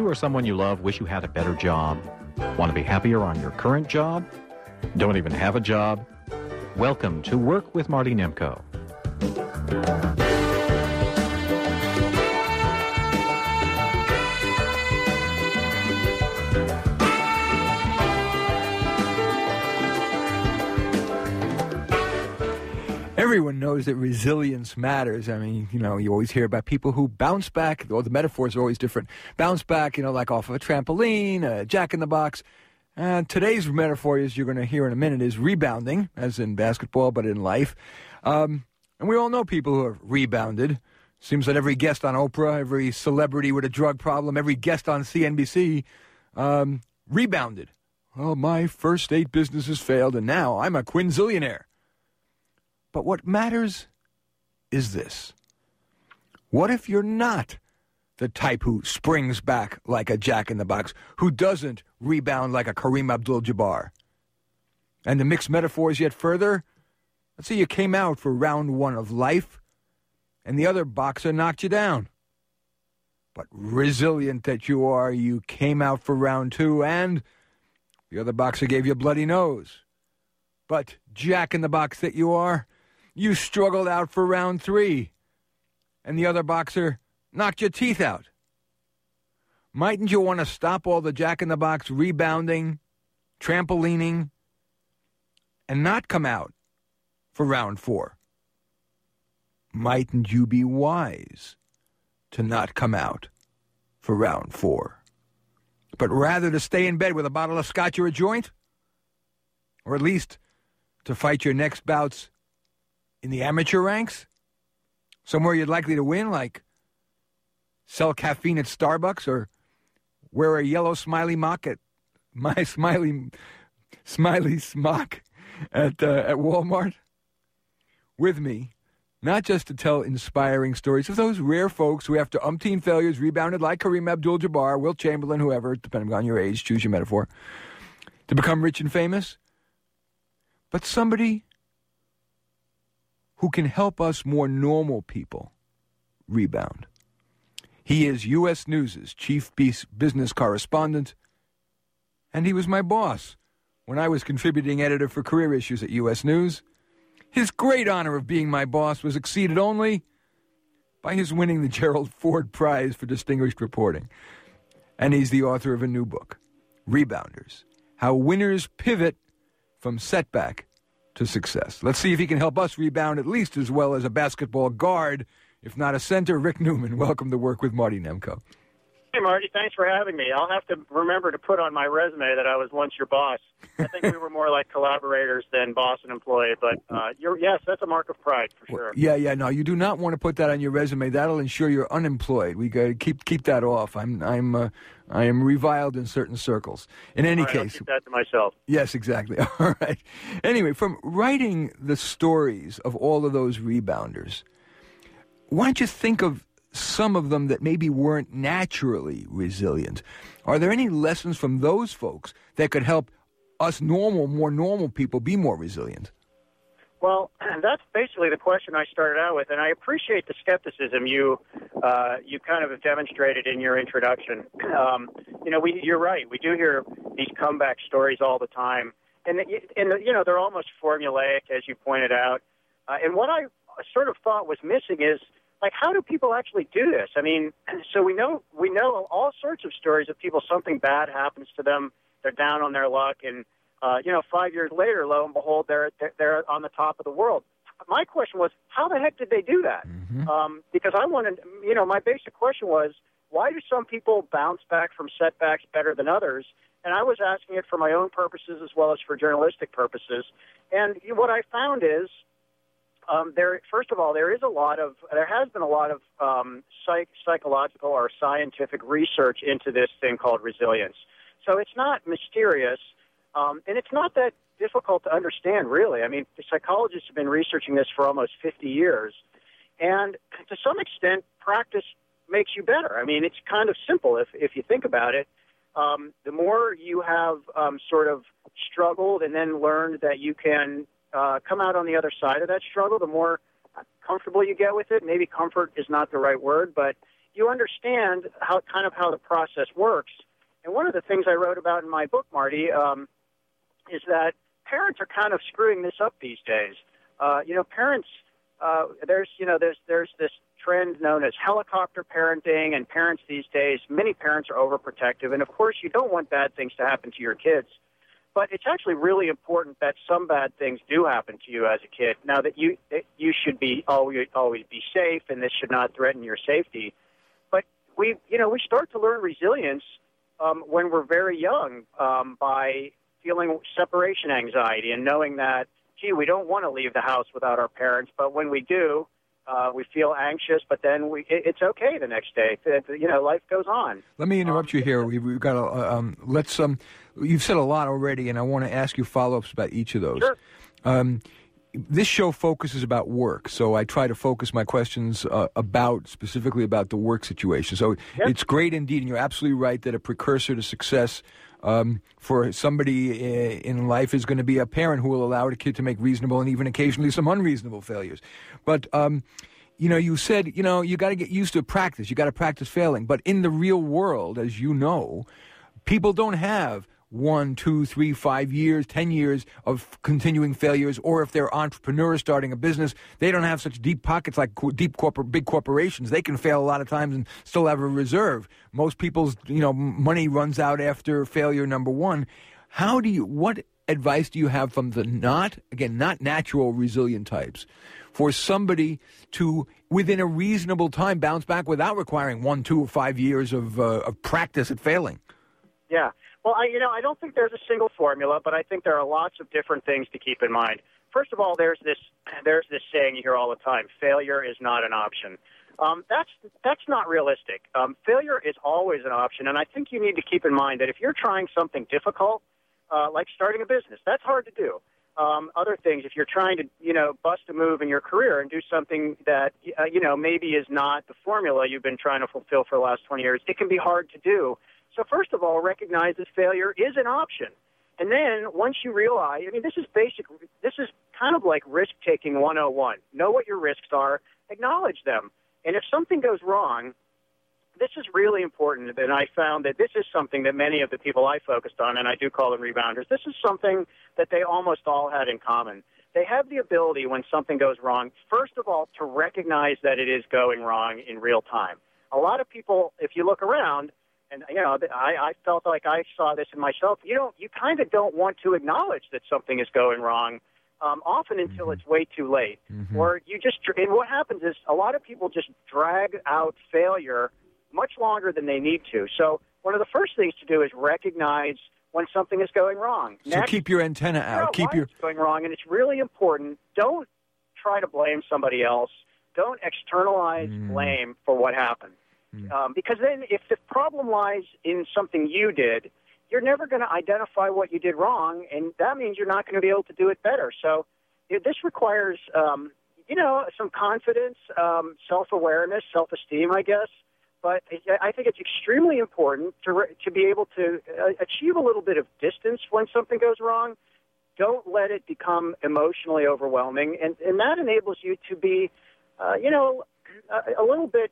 or someone you love wish you had a better job? Want to be happier on your current job? Don't even have a job? Welcome to Work with Marty Nemko. Everyone knows that resilience matters. I mean, you always hear about people who bounce back, or the metaphors are always different. Bounce back, like off of a trampoline, a jack-in-the-box. Today's metaphor, as you're going to hear in a minute, is rebounding, as in basketball, but in life. And we all know people who have rebounded. Seems that every guest on Oprah, every celebrity with a drug problem, every guest on CNBC rebounded. Well, my first 8 businesses failed, and now I'm a quinzillionaire. But what matters is this. What if you're not the type who springs back like a jack-in-the-box, who doesn't rebound like a Kareem Abdul-Jabbar? And to mix metaphors yet further, let's say you came out for round 1 of life, and the other boxer knocked you down. But resilient that you are, you came out for round 2, and the other boxer gave you a bloody nose. But jack-in-the-box that you are, you struggled out for round 3, and the other boxer knocked your teeth out. Mightn't you want to stop all the jack-in-the-box rebounding, trampolining, and not come out for round 4? Mightn't you be wise to not come out for round 4, but rather to stay in bed with a bottle of scotch or a joint? Or at least to fight your next bouts in the amateur ranks? Somewhere you're likely to win, like sell caffeine at Starbucks or wear a yellow smiley smock at Walmart? With me, not just to tell inspiring stories of those rare folks who after umpteen failures rebounded like Kareem Abdul-Jabbar, Wilt Chamberlain, whoever, depending on your age, choose your metaphor, to become rich and famous, but somebody who can help us more normal people rebound. He is U.S. News' chief business correspondent, and he was my boss when I was contributing editor for career issues at U.S. News. His great honor of being my boss was exceeded only by his winning the Gerald Ford Prize for Distinguished Reporting. And he's the author of a new book, Rebounders: How Winners Pivot from Setback to Success. Let's see if he can help us rebound at least as well as a basketball guard, if not a center. Rick Newman, welcome to Work with Marty Nemko. Hey, Marty, thanks for having me. I'll have to remember to put on my resume that I was once your boss. I think we were more like collaborators than boss and employee, but yes, that's a mark of pride for sure. No, you do not want to put that on your resume. That'll ensure you're unemployed. We got to keep that off. I am reviled in certain circles. In any case, I'll keep that to myself. Yes, exactly. All right. Anyway, from writing the stories of all of those rebounders, why don't you think of some of them that maybe weren't naturally resilient? Are there any lessons from those folks that could help us more normal people be more resilient? Well, that's basically the question I started out with, and I appreciate the skepticism you kind of have demonstrated in your introduction. You're right. We do hear these comeback stories all the time, and they're almost formulaic, as you pointed out. And what I sort of thought was missing is, like, how do people actually do this? I mean, so we know all sorts of stories of people, something bad happens to them, they're down on their luck, and 5 years later, lo and behold, they're on the top of the world. My question was, how the heck did they do that? Mm-hmm. Because I wanted, my basic question was, why do some people bounce back from setbacks better than others? And I was asking it for my own purposes as well as for journalistic purposes. And what I found is, first of all, there has been a lot of psychological or scientific research into this thing called resilience. So it's not mysterious, and it's not that difficult to understand, really. I mean, the psychologists have been researching this for almost 50 years, and to some extent, practice makes you better. I mean, it's kind of simple if you think about it. The more you have sort of struggled and then learned that you can come out on the other side of that struggle, the more comfortable you get with it. Maybe comfort is not the right word, but you understand how the process works. And one of the things I wrote about in my book, Marty, is that parents are kind of screwing this up these days. Parents, there's this trend known as helicopter parenting, and parents these days, many parents are overprotective. And of course, you don't want bad things to happen to your kids. But it's actually really important that some bad things do happen to you as a kid. Now that you should be always be safe, and this should not threaten your safety. But we start to learn resilience when we're very young by feeling separation anxiety and knowing that, gee, we don't want to leave the house without our parents, but when we do, we feel anxious, but then it's okay the next day. Life goes on. Let me interrupt you here. We've got to you've said a lot already, and I want to ask you follow-ups about each of those. Sure. This show focuses about work, so I try to focus my questions specifically about the work situation. So It's great indeed, and you're absolutely right that a precursor to success for somebody in life is going to be a parent who will allow a kid to make reasonable and even occasionally some unreasonable failures. But, you said, you got to get used to practice. You got to practice failing. But in the real world, as you know, people don't have 1, 2, 3, 5 years, 10 years of continuing failures, or if they're entrepreneurs starting a business, they don't have such deep pockets like big corporations. They can fail a lot of times and still have a reserve. Most people's, money runs out after failure number one. What advice do you have from the not natural resilient types for somebody to, within a reasonable time, bounce back without requiring 1, 2, or 5 years of practice at failing? Yeah. Well, I don't think there's a single formula, but I think there are lots of different things to keep in mind. First of all, there's this saying you hear all the time: failure is not an option. That's not realistic. Failure is always an option, and I think you need to keep in mind that if you're trying something difficult, like starting a business, that's hard to do. Other things, if you're trying to, bust a move in your career and do something that, maybe is not the formula you've been trying to fulfill for the last 20 years, it can be hard to do. So first of all, recognize that failure is an option. And then once you realize, this is kind of like risk-taking 101. Know what your risks are, acknowledge them. And if something goes wrong, this is really important, and I found that this is something that many of the people I focused on, and I do call them rebounders, this is something that they almost all had in common. They have the ability, when something goes wrong, first of all, to recognize that it is going wrong in real time. A lot of people, if you look around, and, I felt like I saw this in myself, you kind of don't want to acknowledge that something is going wrong, often until it's way too late. Mm-hmm. Or and what happens is a lot of people just drag out failure much longer than they need to. So one of the first things to do is recognize when something is going wrong. So keep your antenna out. It's going wrong, and it's really important. Don't try to blame somebody else. Don't externalize blame for what happened. Because then if the problem lies in something you did, you're never going to identify what you did wrong, and that means you're not going to be able to do it better. So this requires, some confidence, self-awareness, self-esteem, I guess. But I think it's extremely important to be able to achieve a little bit of distance when something goes wrong. Don't let it become emotionally overwhelming, and that enables you to be, a little bit,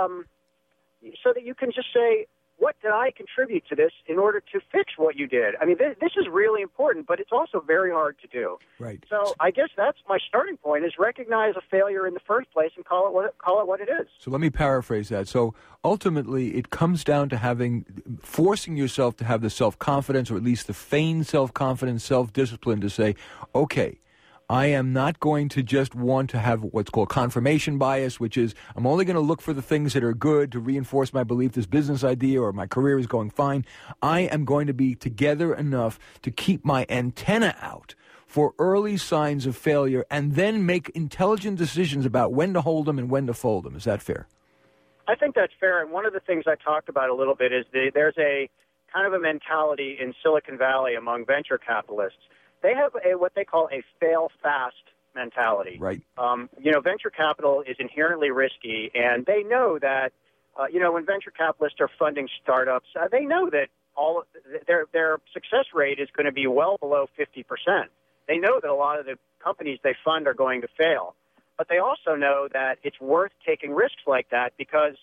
so that you can just say, what did I contribute to this in order to fix what you did? This is really important, but it's also very hard to do. Right. So I guess that's my starting point, is recognize a failure in the first place and call it what it is. So let me paraphrase that. So ultimately, it comes down to forcing yourself to have the self-confidence, or at least the feigned self-confidence, self-discipline to say, okay, I am not going to just want to have what's called confirmation bias, which is I'm only going to look for the things that are good to reinforce my belief this business idea or my career is going fine. I am going to be together enough to keep my antenna out for early signs of failure and then make intelligent decisions about when to hold them and when to fold them. Is that fair? I think that's fair. And one of the things I talked about a little bit is there's a kind of a mentality in Silicon Valley among venture capitalists. They have what they call a fail-fast mentality. Right. Venture capital is inherently risky, and they know that, when venture capitalists are funding startups, they know that their success rate is going to be well below 50%. They know that a lot of the companies they fund are going to fail. But they also know that it's worth taking risks like that because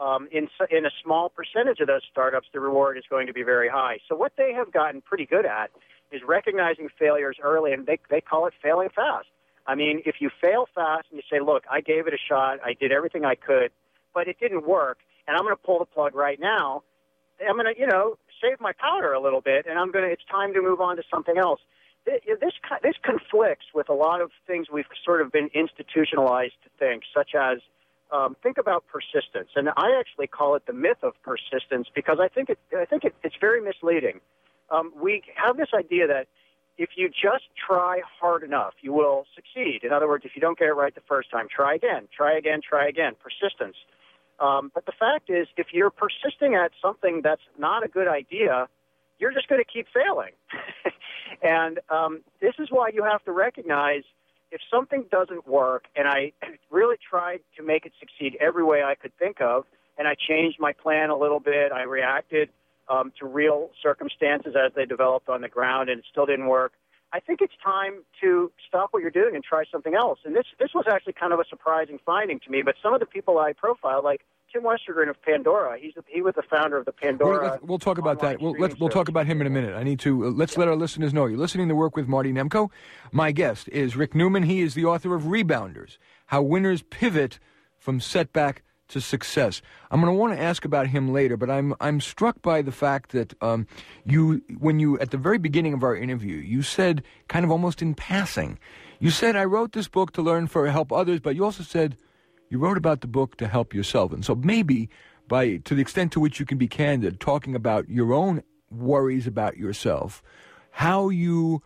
in a small percentage of those startups, the reward is going to be very high. So what they have gotten pretty good at is recognizing failures early, and they call it failing fast. I mean, if you fail fast and you say, look, I gave it a shot, I did everything I could, but it didn't work, and I'm going to pull the plug right now, I'm going to, save my powder a little bit, and it's time to move on to something else. This conflicts with a lot of things we've sort of been institutionalized to think, such as think about persistence, and I actually call it the myth of persistence because I think it's very misleading. We have this idea that if you just try hard enough, you will succeed. In other words, if you don't get it right the first time, try again, try again, try again. Persistence. But the fact is, if you're persisting at something that's not a good idea, you're just going to keep failing. And this is why you have to recognize if something doesn't work, and I really tried to make it succeed every way I could think of, and I changed my plan a little bit, I reacted to real circumstances as they developed on the ground, and it still didn't work, I think it's time to stop what you're doing and try something else. And this was actually kind of a surprising finding to me, but some of the people I profiled, like Tim Westergren of Pandora, he was the founder of the Pandora. We'll talk about that. We'll talk about him in a minute. I need to let's let our listeners know you're listening to Work with Marty Nemko. My guest is Rick Newman. He is the author of Rebounders: How Winners Pivot from Setback to Success. I'm going to want to ask about him later, but I'm struck by the fact that when you at the very beginning of our interview, you said kind of almost in passing, you said I wrote this book to learn for help others, but you also said you wrote about the book to help yourself. And so maybe to the extent to which you can be candid, talking about your own worries about yourself, what you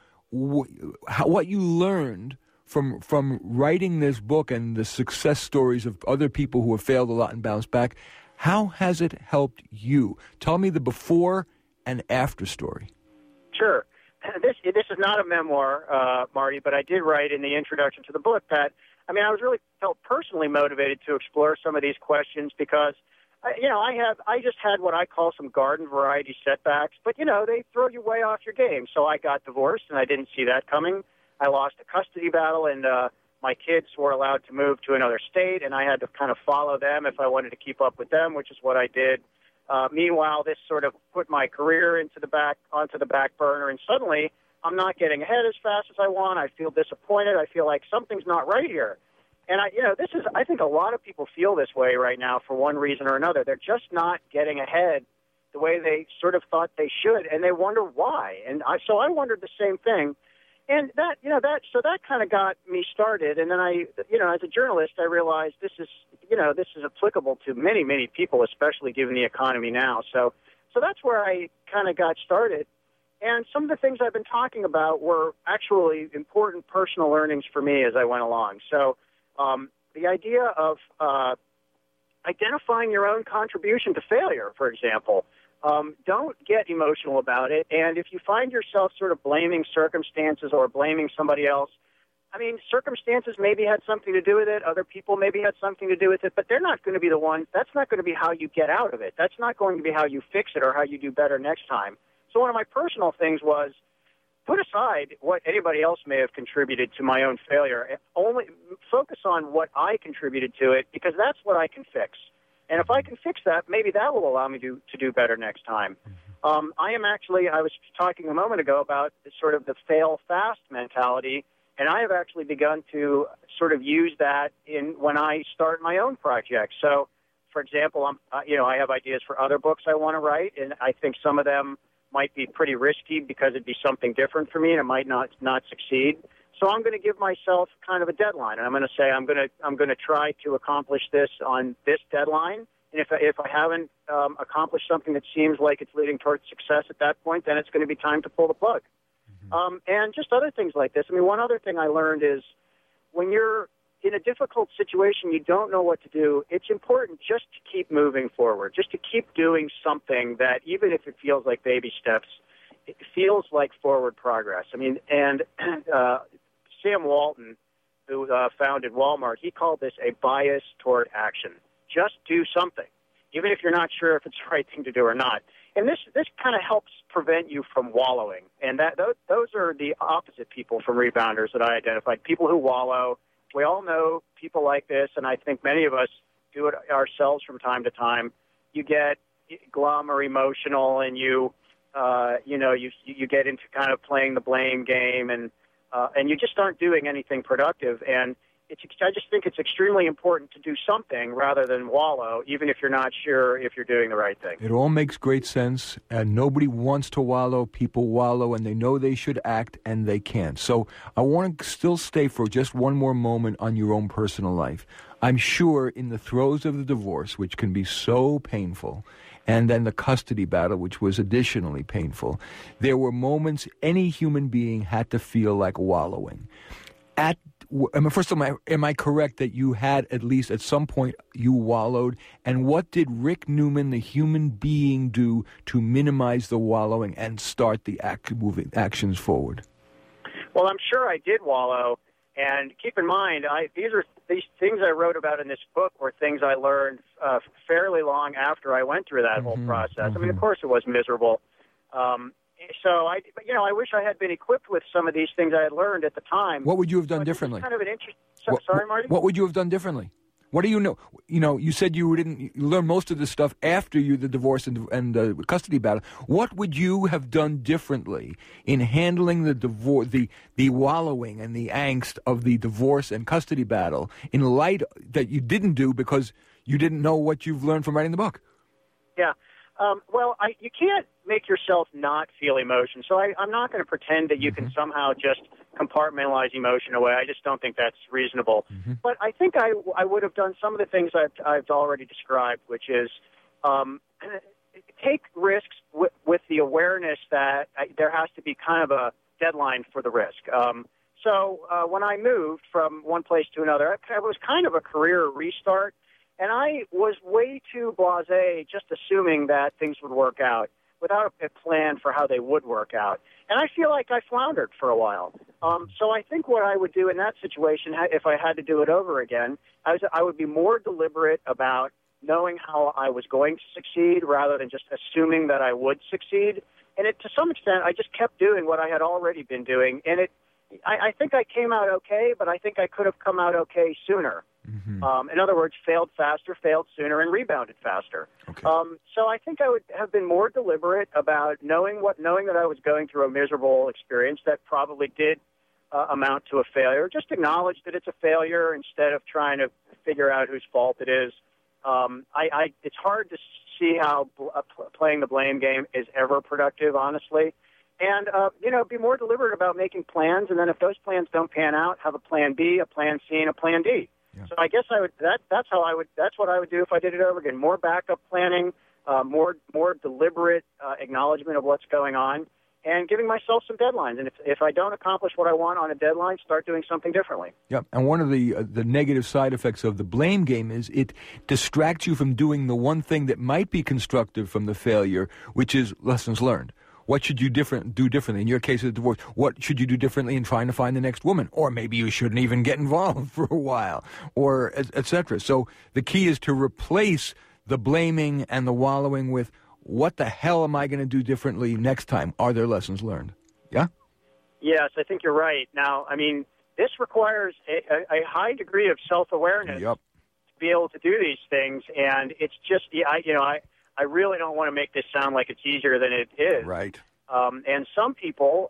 learned from writing this book and the success stories of other people who have failed a lot and bounced back, how has it helped you? Tell me the before and after story. Sure. This is not a memoir, Marty, but I did write in the introduction to the book that I felt personally motivated to explore some of these questions because, I just had what I call some garden variety setbacks, but, they throw you way off your game. So I got divorced, and I didn't see that coming. I lost a custody battle, and my kids were allowed to move to another state, and I had to kind of follow them if I wanted to keep up with them, which is what I did. Meanwhile, this sort of put my career onto the back burner, and suddenly I'm not getting ahead as fast as I want. I feel disappointed. I feel like something's not right here. And I think a lot of people feel this way right now for one reason or another. They're just not getting ahead the way they sort of thought they should, and they wonder why. And so I wondered the same thing. And that kind of got me started. And then as a journalist, I realized this is applicable to many, many people, especially given the economy now. So that's where I kind of got started. And some of the things I've been talking about were actually important personal learnings for me as I went along. So the idea of identifying your own contribution to failure, for example. Don't get emotional about it. And if you find yourself sort of blaming circumstances or blaming somebody else, circumstances maybe had something to do with it. Other people maybe had something to do with it, but they're not going to be the ones. That's not going to be how you get out of it. That's not going to be how you fix it or how you do better next time. So one of my personal things was put aside what anybody else may have contributed to my own failure. Only focus on what I contributed to it because that's what I can fix. And if I can fix that, maybe that will allow me to do better next time. I was talking a moment ago about sort of the fail fast mentality, and I have actually begun to sort of use that when I start my own projects. So, for example, I have ideas for other books I want to write, and I think some of them might be pretty risky because it'd be something different for me, and it might not succeed. So I'm going to give myself kind of a deadline, and I'm going to say I'm going to try to accomplish this on this deadline. And if I haven't accomplished something that seems like it's leading towards success at that point, then it's going to be time to pull the plug. Mm-hmm. And just other things like this. One other thing I learned is when you're in a difficult situation, you don't know what to do. It's important just to keep moving forward, just to keep doing something that even if it feels like baby steps, it feels like forward progress. Sam Walton, who founded Walmart, he called this a bias toward action. Just do something, even if you're not sure if it's the right thing to do or not. And this kind of helps prevent you from wallowing. And those are the opposite people from Rebounders that I identified, people who wallow. We all know people like this, and I think many of us do it ourselves from time to time, you get glum or emotional, and you get into kind of playing the blame game, and you just aren't doing anything productive. And I just think it's extremely important to do something rather than wallow, even if you're not sure if you're doing the right thing. It all makes great sense, and nobody wants to wallow. People wallow, and they know they should act, and they can't. So I want to still stay for just one more moment on your own personal life. I'm sure in the throes of the divorce, which can be so painful, and then the custody battle, which was additionally painful, there were moments any human being had to feel like wallowing. First of all, am I correct that you had, at least at some point, you wallowed? And what did Rick Newman, the human being, do to minimize the wallowing and start the actions forward? Well, I'm sure I did wallow. And keep in mind, these things I wrote about in this book were things I learned fairly long after I went through that whole process. I mean, of course, it was miserable. So I wish I had been equipped with some of these things I had learned at the time. What would you have done differently? Kind of an Sorry, Marty? What would you have done differently? What do you know? You know, you said you learn most of this stuff after the divorce and the custody battle. What would you have done differently in handling the divorce, the wallowing and the angst of the divorce and custody battle, in light that you didn't do because you didn't know what you've learned from writing the book? Yeah. You can't make yourself not feel emotion. So I'm not going to pretend that you can somehow just compartmentalize emotion away. I just don't think that's reasonable. But I think I would have done some of the things I've already described, which is take risks with the awareness that there has to be kind of a deadline for the risk. So when I moved from one place to another, it was kind of a career restart. And I was way too blasé, just assuming that things would work out without a plan for how they would work out. And I feel like I floundered for a while. So I think what I would do in that situation, if I had to do it over again, I would be more deliberate about knowing how I was going to succeed rather than just assuming that I would succeed. And to some extent, I just kept doing what I had already been doing. And I think I came out okay, but I think I could have come out okay sooner. In other words, failed faster, failed sooner, and rebounded faster. Okay. So I think I would have been more deliberate about knowing that I was going through a miserable experience that probably did amount to a failure. Just acknowledge that it's a failure instead of trying to figure out whose fault it is. It's hard to see how playing the blame game is ever productive, honestly. And, be more deliberate about making plans, and then if those plans don't pan out, have a plan B, a plan C, and a plan D. Yeah. So I guess that's what I would do if I did it over again. More backup planning, more deliberate acknowledgement of what's going on, and giving myself some deadlines. And if I don't accomplish what I want on a deadline, start doing something differently. Yeah, and one of the negative side effects of the blame game is it distracts you from doing the one thing that might be constructive from the failure, which is lessons learned. What should you do differently? In your case of the divorce, what should you do differently in trying to find the next woman? Or maybe you shouldn't even get involved for a while, or et cetera. So the key is to replace the blaming and the wallowing with, what the hell am I going to do differently next time? Are there lessons learned? Yeah? Yes, I think you're right. Now, I mean, this requires a high degree of self-awareness to be able to do these things, and it's just, I really don't want to make this sound like it's easier than it is. Right. And some people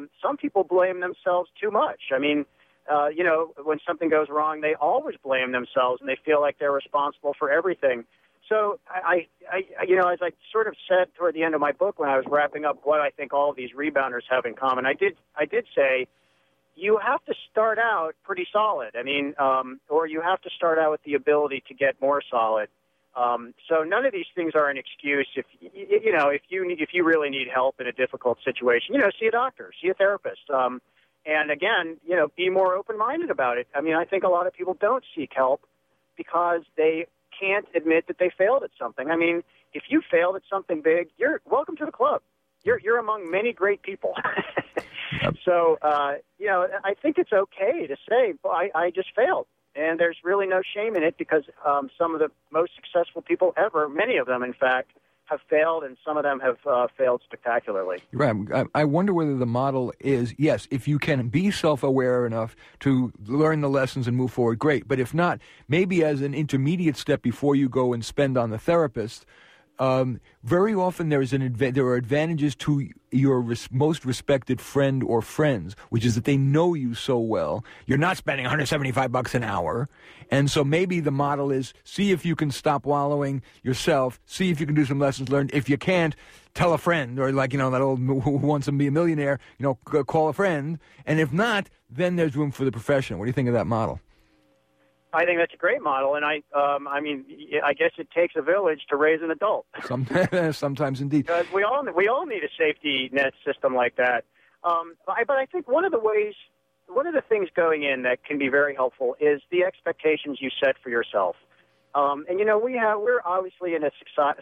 blame themselves too much. I mean, when something goes wrong, they always blame themselves, and they feel like they're responsible for everything. So I as I sort of said toward the end of my book when I was wrapping up what I think all of these rebounders have in common, I did say you have to start out pretty solid. I mean, or you have to start out with the ability to get more solid. So none of these things are an excuse. If you really need help in a difficult situation, see a doctor, see a therapist. And again, be more open-minded about it. I mean, I think a lot of people don't seek help because they can't admit that they failed at something. I mean, if you failed at something big, you're welcome to the club. You're among many great people. Yep. So, I think it's okay to say, well, I just failed. And there's really no shame in it because some of the most successful people ever, many of them, in fact, have failed, and some of them have failed spectacularly. Right. I wonder whether the model is, yes, if you can be self-aware enough to learn the lessons and move forward, great. But if not, maybe as an intermediate step before you go and spend on the therapist, very often there are advantages to your most respected friend or friends, which is that they know you so well. You're not spending $175 an hour. And so maybe the model is see if you can stop wallowing yourself, see if you can do some lessons learned. If you can't, tell a friend, or like, that old who wants to be a millionaire, call a friend. And if not, then there's room for the profession. What do you think of that model? I think that's a great model, and I guess it takes a village to raise an adult. Sometimes indeed. Because we all need a safety net system like that. But I think one of the things going in that can be very helpful is the expectations you set for yourself. We're obviously in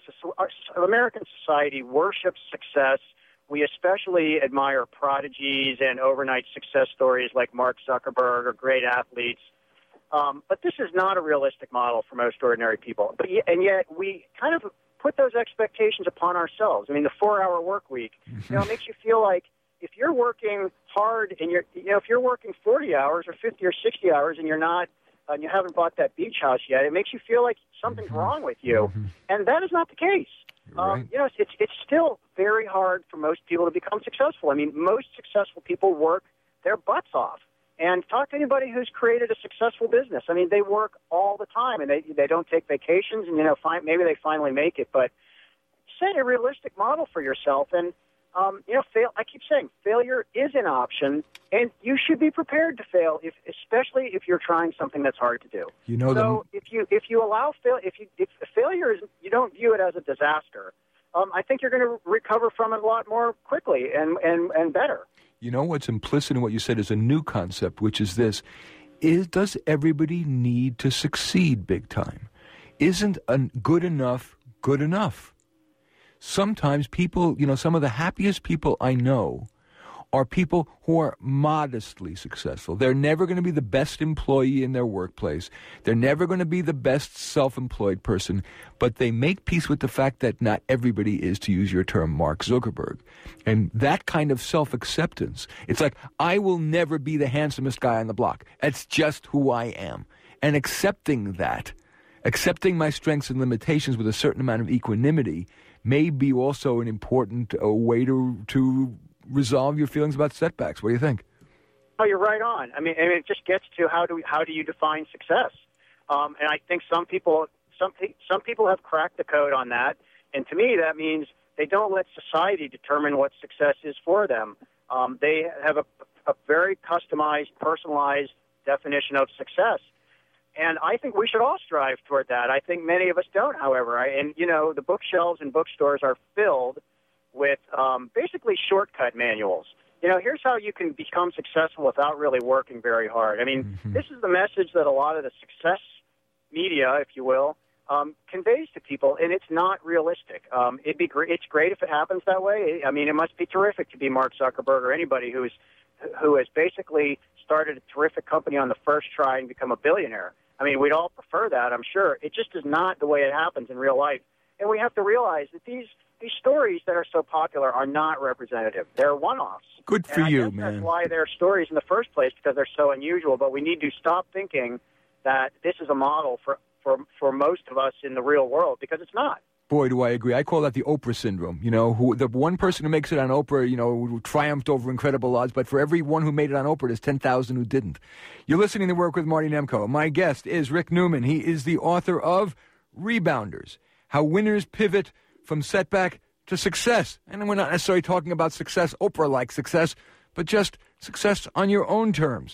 American society worships success. We especially admire prodigies and overnight success stories like Mark Zuckerberg or great athletes. But this is not a realistic model for most ordinary people. And yet we kind of put those expectations upon ourselves. I mean, the 4-hour work week, it makes you feel like if you're working hard and if you're working 40 hours or 50 or 60 hours and you're not, and you haven't bought that beach house yet, it makes you feel like something's wrong with you. And that is not the case. Right. It's still very hard for most people to become successful. I mean, most successful people work their butts off. And talk to anybody who's created a successful business. I mean, they work all the time, and they don't take vacations, and, maybe they finally make it. But set a realistic model for yourself. And, I keep saying failure is an option, and you should be prepared to fail, especially if you're trying something that's hard to do. If you allow if failure is, you don't view it as a disaster, I think you're going to recover from it a lot more quickly and better. What's implicit in what you said is a new concept, which is this. Does everybody need to succeed big time? Isn't good enough good enough? Sometimes people, some of the happiest people I know are people who are modestly successful. They're never going to be the best employee in their workplace. They're never going to be the best self-employed person, but they make peace with the fact that not everybody is, to use your term, Mark Zuckerberg. And that kind of self-acceptance, it's like, I will never be the handsomest guy on the block. That's just who I am. And accepting that, accepting my strengths and limitations with a certain amount of equanimity may be also an important way to resolve your feelings about setbacks. What do you think? Oh, you're right on. I mean, it just gets to how do you define success? And I think some people have cracked the code on that. And to me, that means they don't let society determine what success is for them. They have a very customized, personalized definition of success. And I think we should all strive toward that. I think many of us don't, however. The bookshelves and bookstores are filled with basically shortcut manuals. Here's how you can become successful without really working very hard. I mean, This is the message that a lot of the success media, if you will, conveys to people, and it's not realistic. It's great if it happens that way. I mean, it must be terrific to be Mark Zuckerberg or anybody who has basically started a terrific company on the first try and become a billionaire. I mean, we'd all prefer that, I'm sure. It just is not the way it happens in real life. And we have to realize that these stories that are so popular are not representative. They're one-offs. Good for you, man. That's why they're stories in the first place, because they're so unusual. But we need to stop thinking that this is a model for most of us in the real world, because it's not. Boy, do I agree. I call that the Oprah syndrome. Who the one person who makes it on Oprah, triumphed over incredible odds, but for every one who made it on Oprah, there's 10,000 who didn't. You're listening to Work with Marty Nemko. My guest is Rick Newman. He is the author of Rebounders, How Winners Pivot from Setback to Success. And we're not necessarily talking about success, Oprah-like success, but just success on your own terms.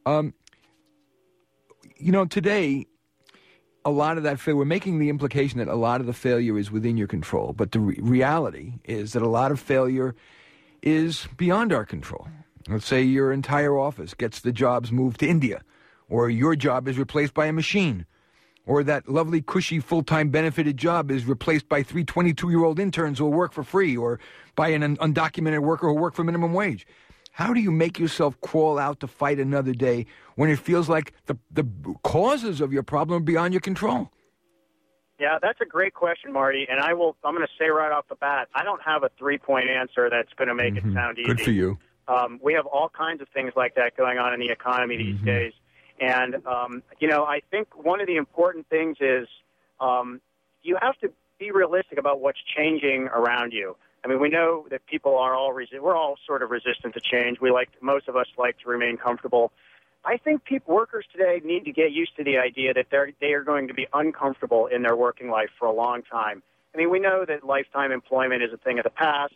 Today, a lot of that failure, we're making the implication that a lot of the failure is within your control. But the reality is that a lot of failure is beyond our control. Let's say your entire office gets the jobs moved to India, or your job is replaced by a machine, or that lovely, cushy, full-time benefited job is replaced by 3 22-year-old interns who will work for free, or by an undocumented worker who will work for minimum wage. How do you make yourself crawl out to fight another day when it feels like the causes of your problem are beyond your control? Yeah, that's a great question, Marty. And I'm going to say right off the bat, I don't have a 3-point answer that's going to make it sound easy. Good for you. We have all kinds of things like that going on in the economy these days. And, I think one of the important things is you have to be realistic about what's changing around you. I mean, we know that people are we're all sort of resistant to change. Most of us like to remain comfortable. I think workers today need to get used to the idea that they are going to be uncomfortable in their working life for a long time. I mean, we know that lifetime employment is a thing of the past.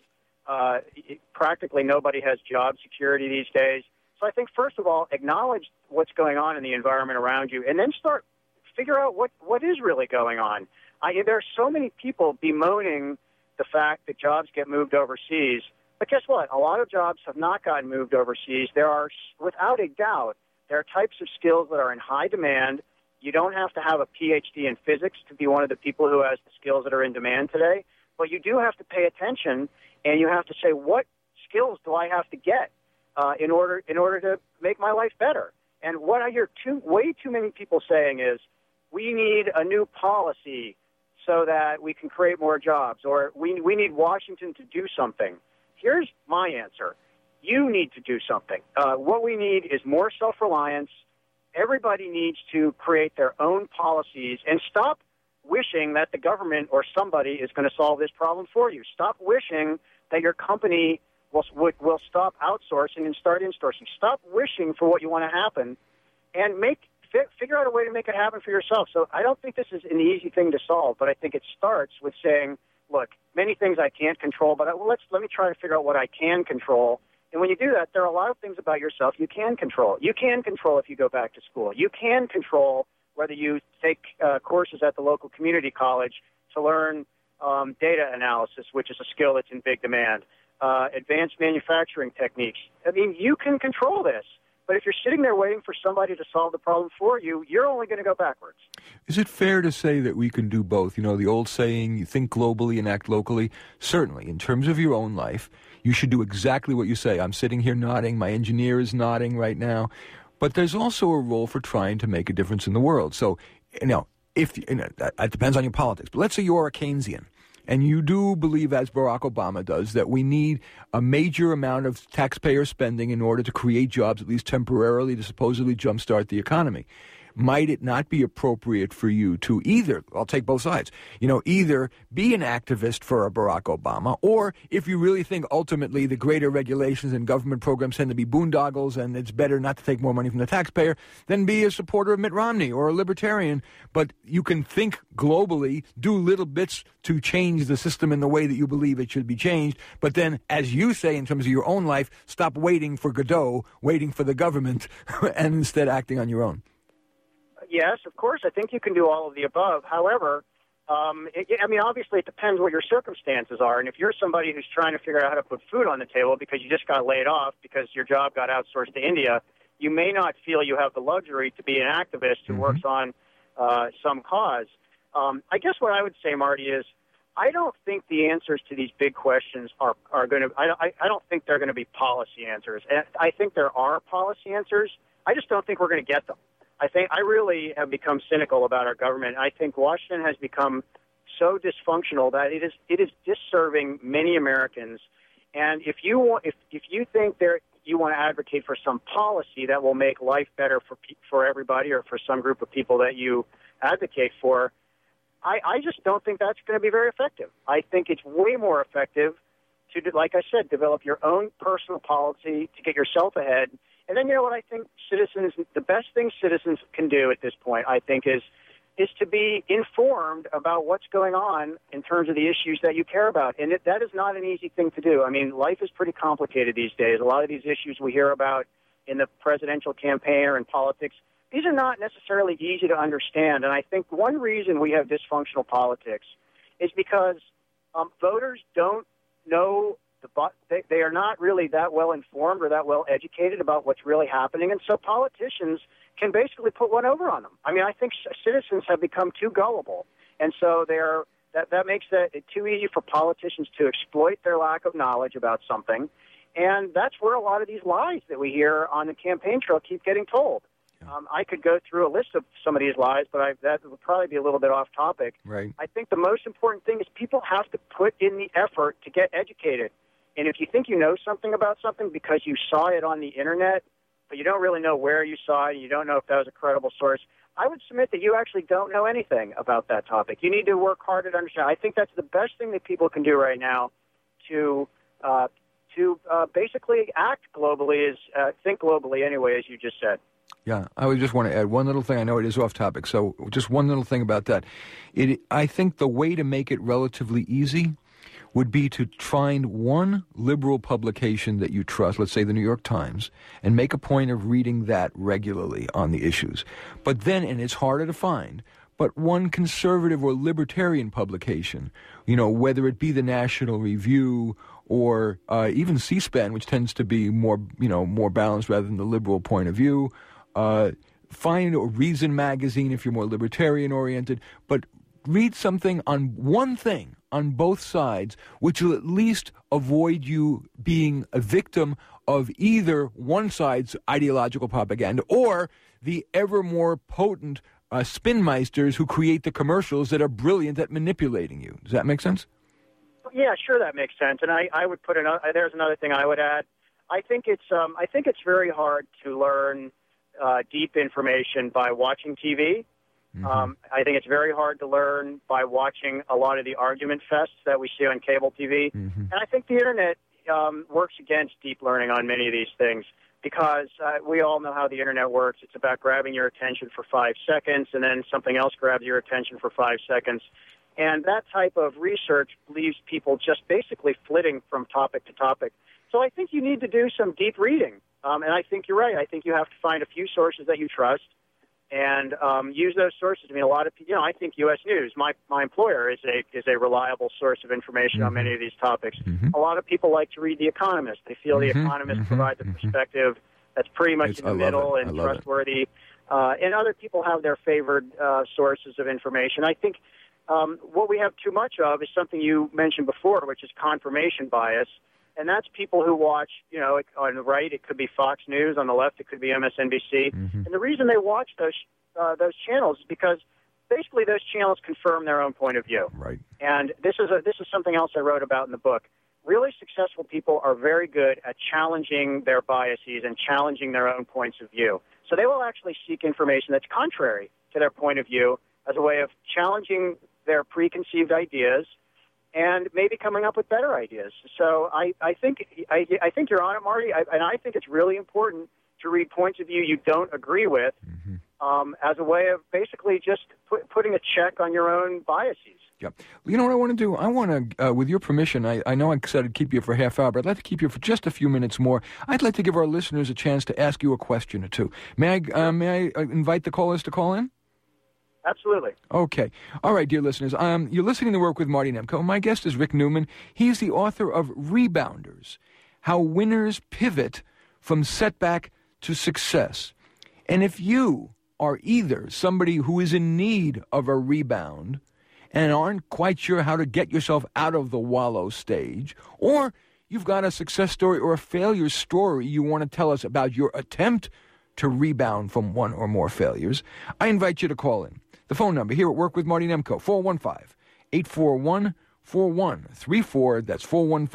Practically nobody has job security these days. So I think, first of all, acknowledge what's going on in the environment around you, and then figure out what is really going on. There are so many people bemoaning the fact that jobs get moved overseas. But guess what? A lot of jobs have not gotten moved overseas. There are, without a doubt, there are types of skills that are in high demand. You don't have to have a PhD in physics to be one of the people who has the skills that are in demand today. But you do have to pay attention, and you have to say, what skills do I have to get in order to make my life better? And what I hear way too many people saying is, we need a new policy so that we can create more jobs, or we need Washington to do something. Here's my answer. You need to do something. What we need is more self-reliance. Everybody needs to create their own policies and stop wishing that the government or somebody is going to solve this problem for you. Stop wishing that your company will stop outsourcing and start insourcing. Stop wishing for what you want to happen and figure out a way to make it happen for yourself. So I don't think this is an easy thing to solve, but I think it starts with saying, look, many things I can't control, but let me try to figure out what I can control. And when you do that, there are a lot of things about yourself you can control. You can control if you go back to school. You can control whether you take courses at the local community college to learn data analysis, which is a skill that's in big demand, advanced manufacturing techniques. I mean, you can control this. But if you're sitting there waiting for somebody to solve the problem for you, you're only going to go backwards. Is it fair to say that we can do both? You know, the old saying, you think globally and act locally. Certainly, in terms of your own life, you should do exactly what you say. I'm sitting here nodding. My engineer is nodding right now. But there's also a role for trying to make a difference in the world. So, that depends on your politics. But let's say you're a Keynesian. And you do believe, as Barack Obama does, that we need a major amount of taxpayer spending in order to create jobs, at least temporarily, to supposedly jumpstart the economy. Might it not be appropriate for you to either, I'll take both sides, either be an activist for a Barack Obama, or if you really think ultimately the greater regulations and government programs tend to be boondoggles and it's better not to take more money from the taxpayer, then be a supporter of Mitt Romney or a libertarian. But you can think globally, do little bits to change the system in the way that you believe it should be changed. But then, as you say, in terms of your own life, stop waiting for Godot, waiting for the government, and instead acting on your own. Yes, of course. I think you can do all of the above. However, obviously it depends what your circumstances are. And if you're somebody who's trying to figure out how to put food on the table because you just got laid off because your job got outsourced to India, you may not feel you have the luxury to be an activist who works on some cause. I guess what I would say, Marty, is I don't think the answers to these big questions are going to – I don't think they're going to be policy answers. And I think there are policy answers. I just don't think we're going to get them. I really have become cynical about our government. I think Washington has become so dysfunctional that it is disserving many Americans. And if you think you want to advocate for some policy that will make life better for everybody or for some group of people that you advocate for, I just don't think that's going to be very effective. I think it's way more effective to, like I said, develop your own personal policy to get yourself ahead. And then, what I think the best thing citizens can do at this point, I think, is to be informed about what's going on in terms of the issues that you care about. And that is not an easy thing to do. I mean, life is pretty complicated these days. A lot of these issues we hear about in the presidential campaign or in politics, these are not necessarily easy to understand. And I think one reason we have dysfunctional politics is because voters don't know they are not really that well informed or that well educated about what's really happening, and so politicians can basically put one over on them. I mean, I think citizens have become too gullible, and so that makes it too easy for politicians to exploit their lack of knowledge about something, and that's where a lot of these lies that we hear on the campaign trail keep getting told. I could go through a list of some of these lies, but that would probably be a little bit off topic. Right. I think the most important thing is people have to put in the effort to get educated. And if you think you know something about something because you saw it on the Internet, but you don't really know where you saw it, and you don't know if that was a credible source, I would submit that you actually don't know anything about that topic. You need to work hard to understand. I think that's the best thing that people can do right now to basically act globally, think globally anyway, as you just said. Yeah, I would just want to add one little thing. I know it is off topic, so just one little thing about that. I think the way to make it relatively easy would be to find one liberal publication that you trust, let's say the New York Times, and make a point of reading that regularly on the issues. But then, and it's harder to find, but one conservative or libertarian publication, whether it be the National Review or even C-SPAN, which tends to be more balanced rather than the liberal point of view. Find a Reason magazine if you're more libertarian-oriented, but read something on one thing on both sides, which will at least avoid you being a victim of either one side's ideological propaganda or the ever more potent spinmeisters who create the commercials that are brilliant at manipulating you. Does that make sense? Yeah, sure, that makes sense. And I would put there's another thing I would add. I think it's very hard to learn deep information by watching TV. Mm-hmm. I think it's very hard to learn by watching a lot of the argument fests that we see on cable TV. Mm-hmm. And I think the Internet works against deep learning on many of these things because we all know how the Internet works. It's about grabbing your attention for 5 seconds, and then something else grabs your attention for 5 seconds. And that type of research leaves people just basically flitting from topic to topic. So I think you need to do some deep reading. And I think you're right. I think you have to find a few sources that you trust and use those sources. I mean, a lot of people, I think U.S. News, my employer, is a reliable source of information mm-hmm. on many of these topics. Mm-hmm. A lot of people like to read The Economist. They feel The Economist mm-hmm. provides a perspective that's pretty much in the middle and trustworthy. And other people have their favored sources of information. I think what we have too much of is something you mentioned before, which is confirmation bias. And that's people who watch, on the right, it could be Fox News. On the left, it could be MSNBC. Mm-hmm. And the reason they watch those channels is because basically those channels confirm their own point of view. Right. And this is something else I wrote about in the book. Really successful people are very good at challenging their biases and challenging their own points of view. So they will actually seek information that's contrary to their point of view as a way of challenging their preconceived ideas and maybe coming up with better ideas. So I think you're on it, Marty, and I think it's really important to read points of view you don't agree with mm-hmm. As a way of basically just putting a check on your own biases. Yeah. You know what I want to do? I want to, with your permission, I know I said I'd keep you for a half hour, but I'd like to keep you for just a few minutes more. I'd like to give our listeners a chance to ask you a question or two. May I invite the callers to call in? Absolutely. Okay. All right, dear listeners. You're listening to Work with Marty Nemko. My guest is Rick Newman. He's the author of Rebounders, How Winners Pivot from Setback to Success. And if you are either somebody who is in need of a rebound and aren't quite sure how to get yourself out of the wallow stage, or you've got a success story or a failure story you want to tell us about your attempt to rebound from one or more failures, I invite you to call in. The phone number here at Work with Marty Nemko, 415-841-4134. That's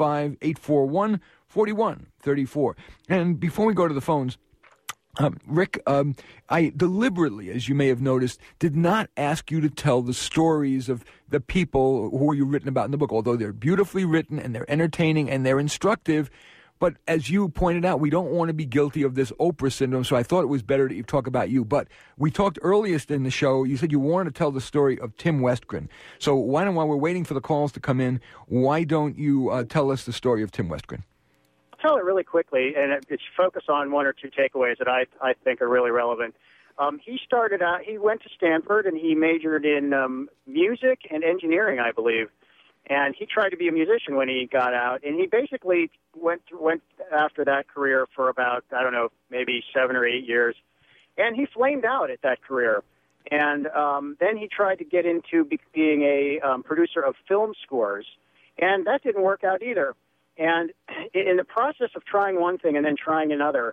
415-841-4134. And before we go to the phones, Rick, I deliberately, as you may have noticed, did not ask you to tell the stories of the people who you've written about in the book, although they're beautifully written and they're entertaining and they're instructive. But as you pointed out, we don't want to be guilty of this Oprah syndrome, so I thought it was better to talk about you. But we talked earliest in the show, you said you wanted to tell the story of Tim Westgren. So while we're waiting for the calls to come in, why don't you tell us the story of Tim Westgren? I'll tell it really quickly, and it's focused on one or two takeaways that I think are really relevant. He started out, he went to Stanford, and he majored in music and engineering, I believe. And he tried to be a musician when he got out, and he basically went after that career for about, maybe 7 or 8 years. And he flamed out at that career. And then he tried to get into being a producer of film scores, and that didn't work out either. And in the process of trying one thing and then trying another,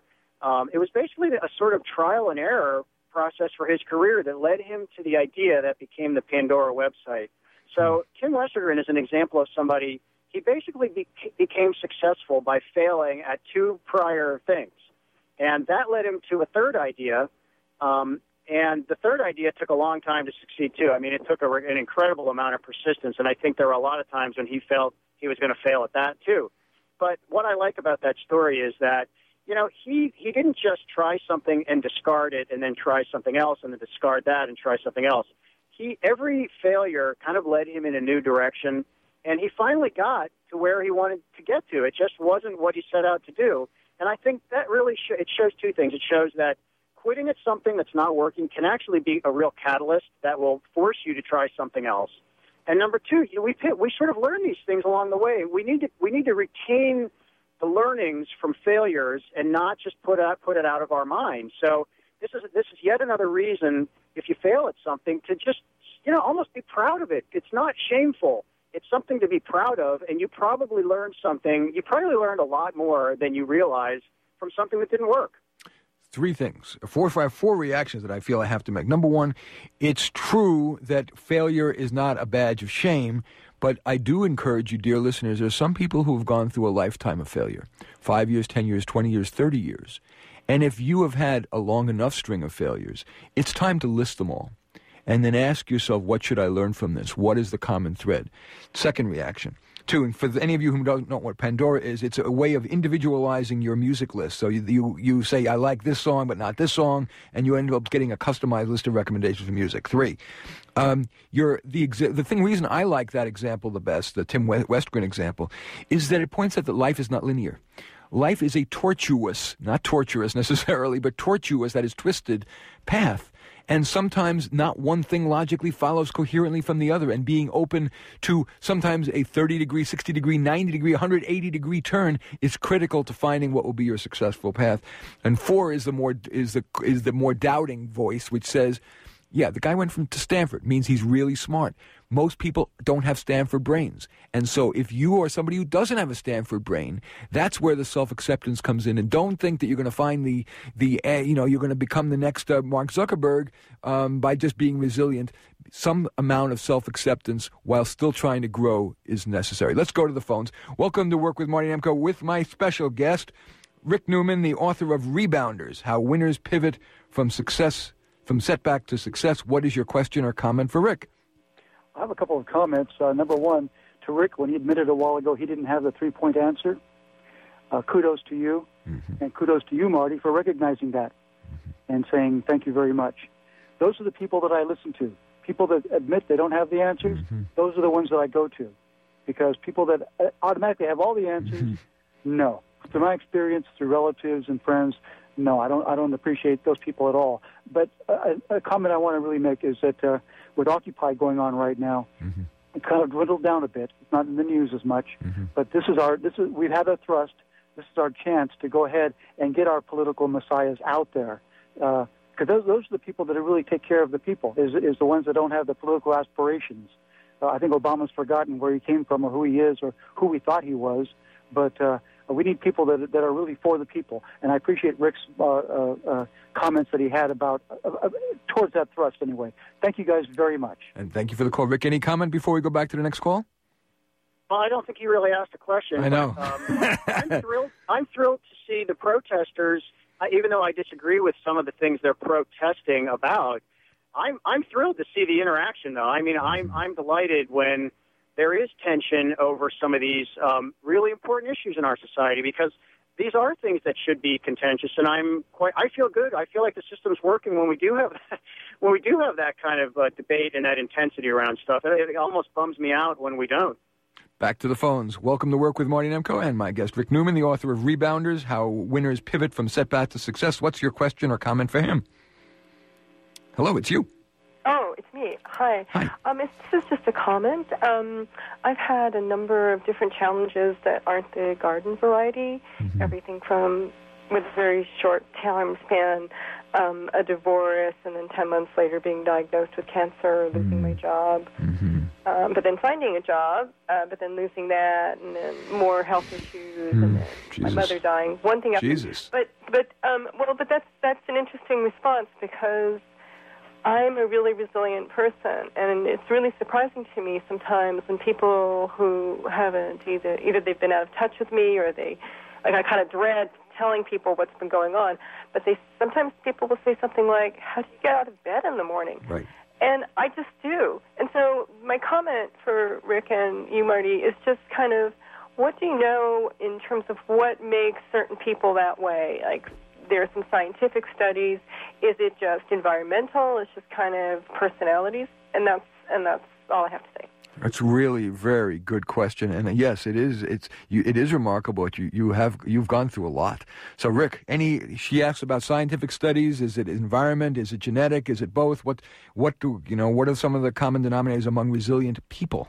It was basically a sort of trial and error process for his career that led him to the idea that became the Pandora website. So Kim Westergren is an example of somebody, he basically became successful by failing at two prior things. And that led him to a third idea. And the third idea took a long time to succeed, too. I mean, it took an incredible amount of persistence, and I think there were a lot of times when he felt he was going to fail at that, too. But what I like about that story is that, you know, he didn't just try something and discard it and then try something else and then discard that and try something else. Every failure kind of led him in a new direction, and he finally got to where he wanted to get to. It just wasn't what he set out to do. And I think that really it shows two things. It shows that quitting at something that's not working can actually be a real catalyst that will force you to try something else. And number two, we sort of learn these things along the way. We need to retain the learnings from failures and not just put it out of our mind. So this is yet another reason, if you fail at something, to just, you know, almost be proud of it. It's not shameful. It's something to be proud of, and you probably learned something. You probably learned a lot more than you realize from something that didn't work. Three things, four reactions that I feel I have to make. Number one, it's true that failure is not a badge of shame, but I do encourage you, dear listeners, there are some people who have gone through a lifetime of failure, 5 years, 10 years, 20 years, 30 years. And if you have had a long enough string of failures, it's time to list them all. And then ask yourself, what should I learn from this? What is the common thread? Second reaction. Two, and for any of you who don't know what Pandora is, it's a way of individualizing your music list. So you say, I like this song, but not this song, and you end up getting a customized list of recommendations for music. Three, the reason I like that example the best, the Tim Westgren example, is that it points out that life is not linear. Life is a tortuous, not torturous necessarily, but tortuous, that is twisted, path. And sometimes not one thing logically follows coherently from the other. And being open to sometimes a 30-degree, 60-degree, 90-degree, 180-degree turn is critical to finding what will be your successful path. And four is the more doubting voice, which says, yeah, the guy went to Stanford, means he's really smart. Most people don't have Stanford brains. And so if you are somebody who doesn't have a Stanford brain, that's where the self-acceptance comes in. And don't think that you're going to find you're going to become the next Mark Zuckerberg by just being resilient. Some amount of self-acceptance while still trying to grow is necessary. Let's go to the phones. Welcome to Work with Marty Nemko with my special guest, Rick Newman, the author of Rebounders, How Winners Pivot from Setback to Success. What is your question or comment for Rick? I have a couple of comments. Number one, to Rick, when he admitted a while ago he didn't have the three-point answer, kudos to you, and kudos to you, Marty, for recognizing that and saying thank you very much. Those are the people that I listen to. People that admit they don't have the answers, those are the ones that I go to. Because people that automatically have all the answers, no. Through my experience, through relatives and friends, no, I don't appreciate those people at all. But a comment I want to really make is that with Occupy going on right now, it kind of dwindled down a bit. It's not in the news as much, but we've had a thrust. This is our chance to go ahead and get our political messiahs out there. Because those are the people that really take care of the people, is the ones that don't have the political aspirations. I think Obama's forgotten where he came from or who he is or who we thought he was, but we need people that are really for the people. And I appreciate Rick's comments that he had about towards that thrust anyway. Thank you guys very much. And thank you for the call. Rick, any comment before we go back to the next call? Well, I don't think he really asked a question. I know. I'm thrilled to see the protesters, even though I disagree with some of the things they're protesting about. I'm thrilled to see the interaction, though. I mean, I'm delighted when there is tension over some of these really important issues in our society, because these are things that should be contentious, and I feel good. I feel like the system's working when we do have that kind of debate and that intensity around stuff. It almost bums me out when we don't. Back to the phones. Welcome to Work with Marty Nemko and my guest, Rick Newman, the author of Rebounders, How Winners Pivot from Setback to Success. What's your question or comment for him? Hello, it's you. Oh, it's me. Hi. Hi. This is just a comment. I've had a number of different challenges that aren't the garden variety, everything from, with a very short time span, a divorce, and then 10 months later being diagnosed with cancer, losing my job, but then finding a job, but then losing that, and then more health issues, and then my mother dying. One thing after. Jesus. But But that's an interesting response because I'm a really resilient person, and it's really surprising to me sometimes when people who haven't either they've been out of touch with me or I kind of dread telling people what's been going on. But sometimes people will say something like, "How do you get out of bed in the morning?" Right. And I just do. And so my comment for Rick and you, Marty, is just kind of, what do you know in terms of what makes certain people that way? Like, there are some scientific studies. Is it just environmental? It's just kind of personalities? And that's all I have to say. That's really a very good question, and yes, it is. It is remarkable. You've gone through a lot. So, Rick, she asks about scientific studies. Is it environment? Is it genetic? Is it both? What are some of the common denominators among resilient people?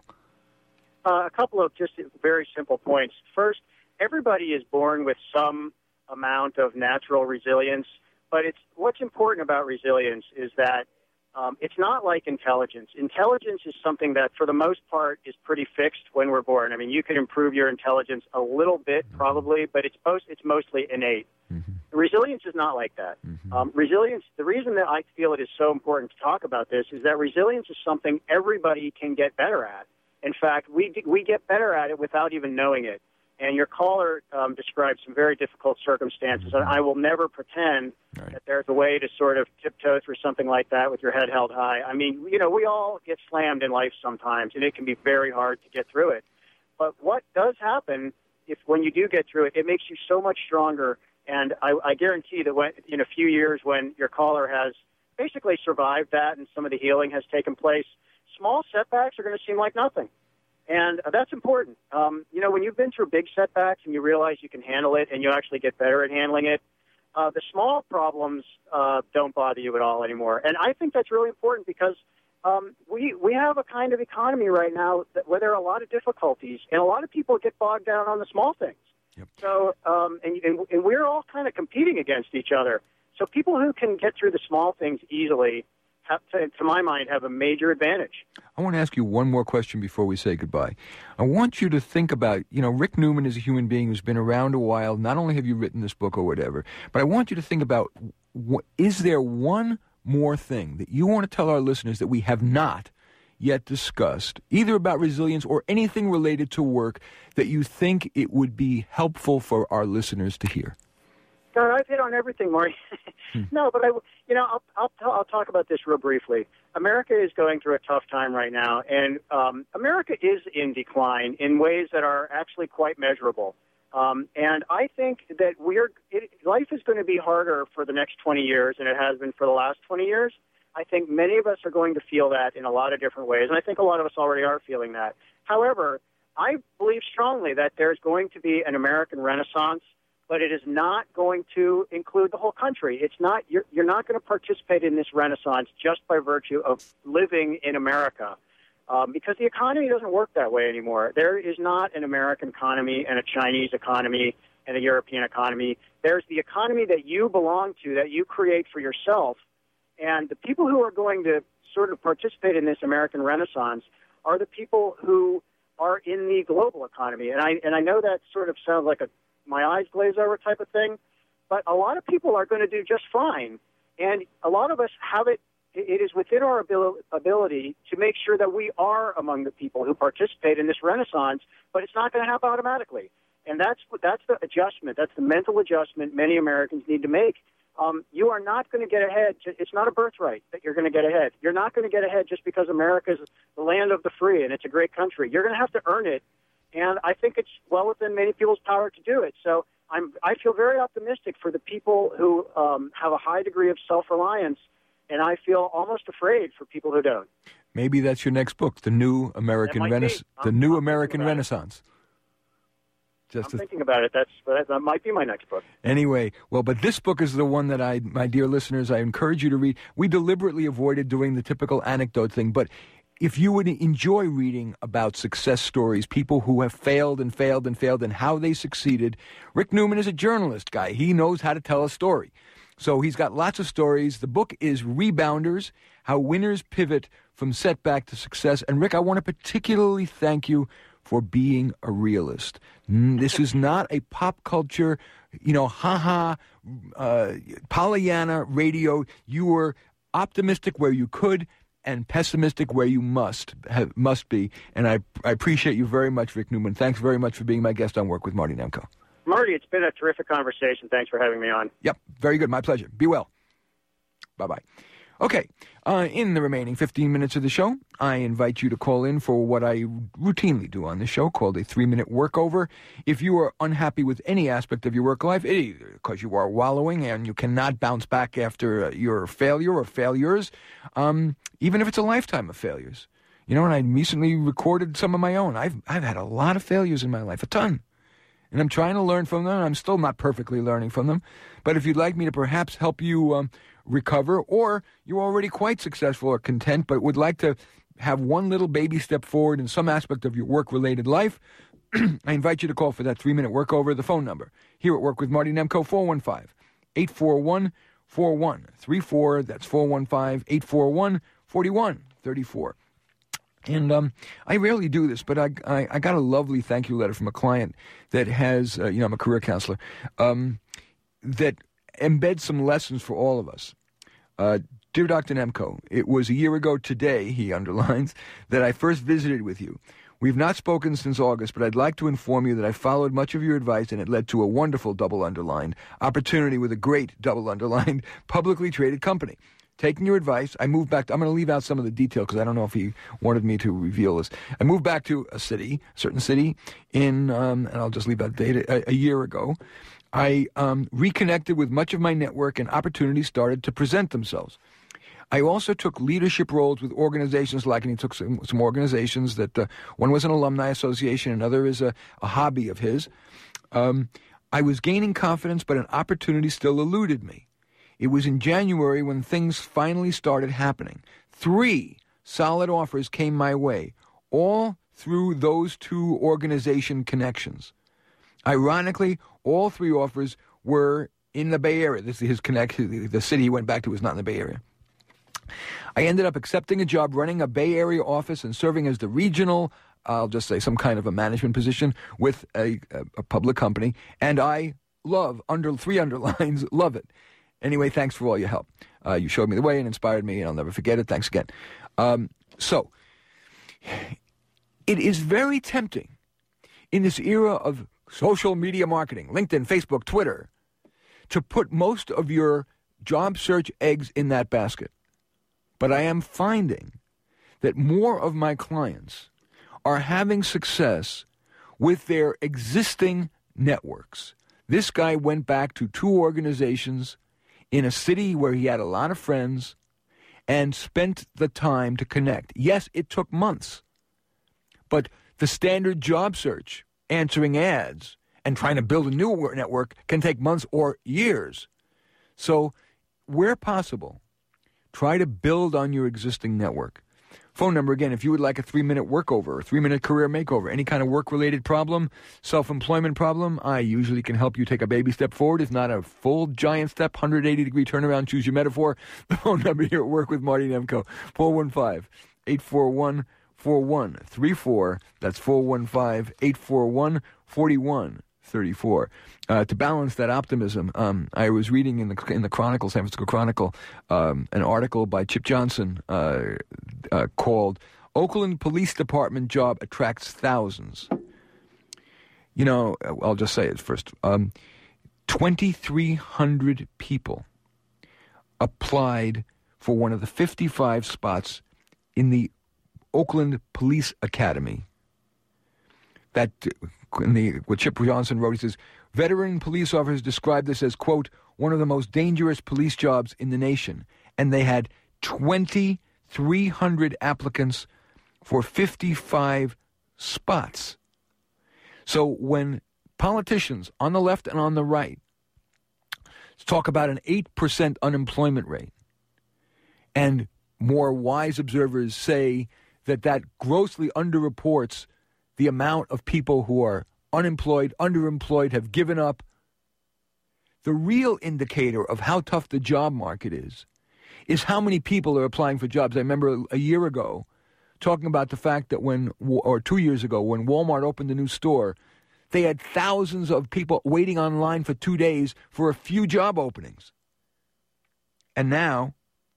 A couple of just very simple points. First, everybody is born with some amount of natural resilience, but what's important about resilience is that it's not like intelligence. Intelligence is something that, for the most part, is pretty fixed when we're born. I mean, you can improve your intelligence a little bit, probably, but it's mostly innate. Mm-hmm. Resilience is not like that. Mm-hmm. Resilience, the reason that I feel it is so important to talk about this is that resilience is something everybody can get better at. In fact, we get better at it without even knowing it. And your caller described some very difficult circumstances, and I will never pretend that there's a way to sort of tiptoe through something like that with your head held high. I mean, we all get slammed in life sometimes, and it can be very hard to get through it. But what does happen when you do get through it, it makes you so much stronger. And I guarantee that in a few years, when your caller has basically survived that and some of the healing has taken place, small setbacks are going to seem like nothing. And that's important. When you've been through big setbacks and you realize you can handle it and you actually get better at handling it, the small problems don't bother you at all anymore. And I think that's really important because we have a kind of economy right now where there are a lot of difficulties, and a lot of people get bogged down on the small things. Yep. So, and we're all kind of competing against each other. So people who can get through the small things easily, to my mind, have a major advantage. I want to ask you one more question before we say goodbye. I want you to think about, Rick Newman is a human being who's been around a while. Not only have you written this book or whatever, but I want you to think about, is there one more thing that you want to tell our listeners that we have not yet discussed, either about resilience or anything related to work, that you think it would be helpful for our listeners to hear? God, I've hit on everything, Marty. No, but I'll talk about this real briefly. America is going through a tough time right now, and America is in decline in ways that are actually quite measurable. And I think that life is going to be harder for the next 20 years than it has been for the last 20 years. I think many of us are going to feel that in a lot of different ways, and I think a lot of us already are feeling that. However, I believe strongly that there's going to be an American Renaissance, but it is not going to include the whole country. It's not. You're not going to participate in this Renaissance just by virtue of living in America, because the economy doesn't work that way anymore. There is not an American economy and a Chinese economy and a European economy. There's the economy that you belong to, that you create for yourself, and the people who are going to sort of participate in this American Renaissance are the people who are in the global economy. And I know that sort of sounds like my eyes glaze over type of thing, but a lot of people are going to do just fine. And a lot of us have it is within our ability to make sure that we are among the people who participate in this Renaissance, but it's not going to happen automatically. And that's the adjustment. That's the mental adjustment many Americans need to make. You are not going to get ahead. It's not a birthright that you're going to get ahead. You're not going to get ahead just because America is the land of the free and it's a great country. You're going to have to earn it. And I think it's well within many people's power to do it. So I feel very optimistic for the people who have a high degree of self-reliance, and I feel almost afraid for people who don't. Maybe that's your next book, The New American Renaissance. I'm thinking about it. That might be my next book. Anyway, but this book is the one that my dear listeners, I encourage you to read. We deliberately avoided doing the typical anecdote thing, but if you would enjoy reading about success stories, people who have failed and failed and failed and how they succeeded, Rick Newman is a journalist guy. He knows how to tell a story. So he's got lots of stories. The book is Rebounders, How Winners Pivot from Setback to Success. And Rick, I want to particularly thank you for being a realist. This is not a pop culture, Pollyanna radio. You were optimistic where you could and pessimistic where you must be. And I appreciate you very much, Rick Newman. Thanks very much for being my guest on Work with Marty Nemko. Marty, it's been a terrific conversation. Thanks for having me on. Yep, very good. My pleasure. Be well. Bye-bye. Okay, in the remaining 15 minutes of the show, I invite you to call in for what I routinely do on the show, called a 3-minute workover. If you are unhappy with any aspect of your work life, either because you are wallowing and you cannot bounce back after your failure or failures, even if it's a lifetime of failures. And I recently recorded some of my own. I've had a lot of failures in my life, a ton. And I'm trying to learn from them. I'm still not perfectly learning from them. But if you'd like me to perhaps help you recover, or you're already quite successful or content but would like to have one little baby step forward in some aspect of your work-related life, I invite you to call for that 3-minute workover. The phone number here at Work with Marty Nemko, 415-841-4134. That's 415-841-4134. And I rarely do this, but I got a lovely thank you letter from a client that has, I'm a career counselor, that embeds some lessons for all of us. Dear Dr. Nemko, it was a year ago today, he underlines, that I first visited with you. We've not spoken since August, but I'd like to inform you that I followed much of your advice, and it led to a wonderful double underlined opportunity with a great double underlined publicly traded company. Taking your advice, I moved back. I'm going to leave out some of the detail because I don't know if he wanted me to reveal this. I moved back to a certain city, and I'll just leave that date, a year ago. I reconnected with much of my network, and opportunities started to present themselves. I also took leadership roles with organizations and he took some organizations that one was an alumni association, another is a hobby of his. I was gaining confidence, but an opportunity still eluded me. It was in January when things finally started happening. 3 solid offers came my way, all through those 2 organization connections. Ironically, all 3 offers were in the Bay Area. This is his the city he went back to was not in the Bay Area. I ended up accepting a job running a Bay Area office and serving as the regional, I'll just say some kind of a management position with a public company. And I love, 3 underlines, love it. Anyway, thanks for all your help. You showed me the way and inspired me, and I'll never forget it. Thanks again. So, it is very tempting in this era of social media marketing, LinkedIn, Facebook, Twitter, to put most of your job search eggs in that basket. But I am finding that more of my clients are having success with their existing networks. This guy went back to 2 organizations in a city where he had a lot of friends and spent the time to connect. Yes, it took months, but the standard job search, answering ads, and trying to build a new network can take months or years. So, where possible, try to build on your existing network. Phone number again, if you would like a 3-minute workover, a 3-minute career makeover, any kind of work-related problem, self-employment problem, I usually can help you take a baby step forward, if not a full giant step, 180-degree turnaround, choose your metaphor. The phone number here at Work with Marty Nemko, 415-841-4134. That's 415-841-4134. To balance that optimism, I was reading in the Chronicle, San Francisco Chronicle, an article by Chip Johnson called "Oakland Police Department Job Attracts Thousands." I'll just say it first. 2,300 people applied for one of the 55 spots in the Oakland Police Academy. What Chip Johnson wrote, he says, veteran police officers described this as, quote, one of the most dangerous police jobs in the nation. And they had 2,300 applicants for 55 spots. So when politicians on the left and on the right talk about an 8% unemployment rate, and more wise observers say that grossly underreports the amount of people who are unemployed, underemployed, have given up, the real indicator of how tough the job market is how many people are applying for jobs. I remember a year ago, talking about the fact that or 2 years ago, when Walmart opened a new store, they had thousands of people waiting online for 2 days for a few job openings. And now,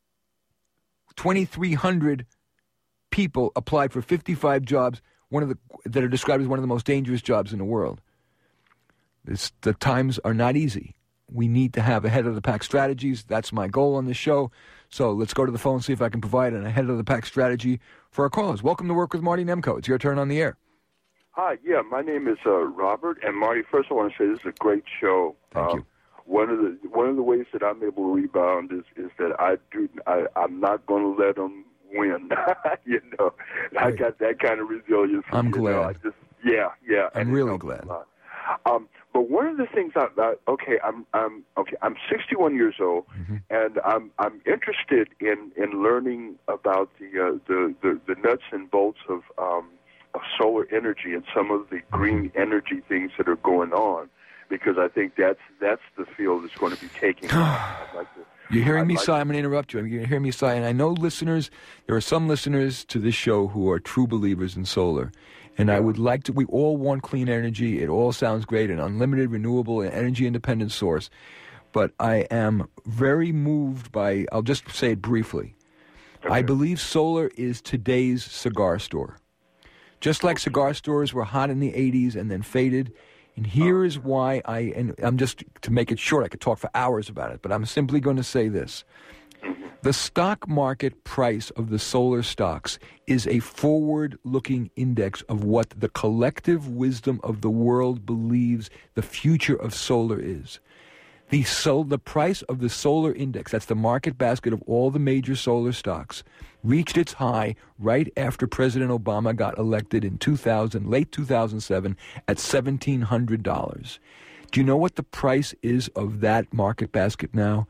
2,300 people applied for 55 jobs, that are described as one of the most dangerous jobs in the world. The times are not easy. We need to have ahead-of-the-pack strategies. That's my goal on this show. So let's go to the phone and see if I can provide an ahead-of-the-pack strategy for our callers. Welcome to Work with Marty Nemko. It's your turn on the air. Hi, yeah, my name is Robert, and Marty, first I want to say this is a great show. Thank you. One of the ways that I'm able to rebound is that I'm not going to let them win. You know, right. I got that kind of resilience. I'm glad. Yeah. I'm really glad. But one of the things I'm 61 years old, and I'm interested in learning about the nuts and bolts of solar energy and some of the green energy things that are going on, because I think that's the field that's going to be taking. You're hearing me sigh. I'm going to interrupt you. You're hearing me sigh. And I know there are some listeners to this show who are true believers in solar. And I would like to, we all want clean energy. It all sounds great, an unlimited, renewable, and energy-independent source. But I am very moved by, I'll just say it briefly. Okay. I believe solar is today's cigar store. Just like cigar stores were hot in the 80s and then faded. And here is why I'm just, to make it short, I could talk for hours about it, but I'm simply going to say this. The stock market price of the solar stocks is a forward-looking index of what the collective wisdom of the world believes the future of solar is. The price of the solar index, that's the market basket of all the major solar stocks, reached its high right after President Obama got elected in late 2007 at $1,700. Do you know what the price is of that market basket now?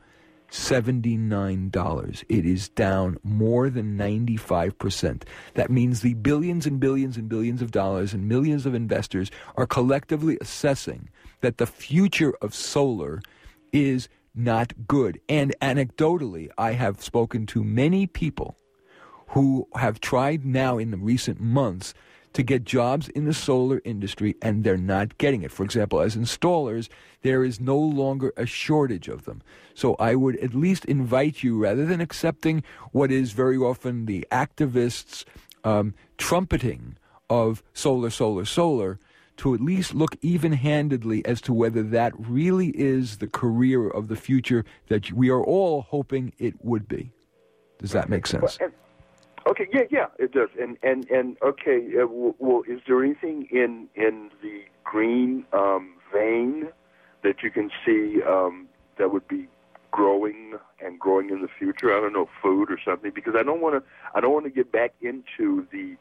$79. It is down more than 95%. That means the billions and billions and billions of dollars and millions of investors are collectively assessing that the future of solar is not good. And anecdotally, I have spoken to many people who have tried now in the recent months to get jobs in the solar industry, and they're not getting it. For example, as installers, there is no longer a shortage of them. So I would at least invite you, rather than accepting what is very often the activists' trumpeting of solar, to at least look even-handedly as to whether that really is the career of the future that we are all hoping it would be. Does that make sense? Okay, yeah, it does. And okay, well, is there anything in the green vein that you can see that would be growing in the future? I don't know, food or something, because I don't want to get back into the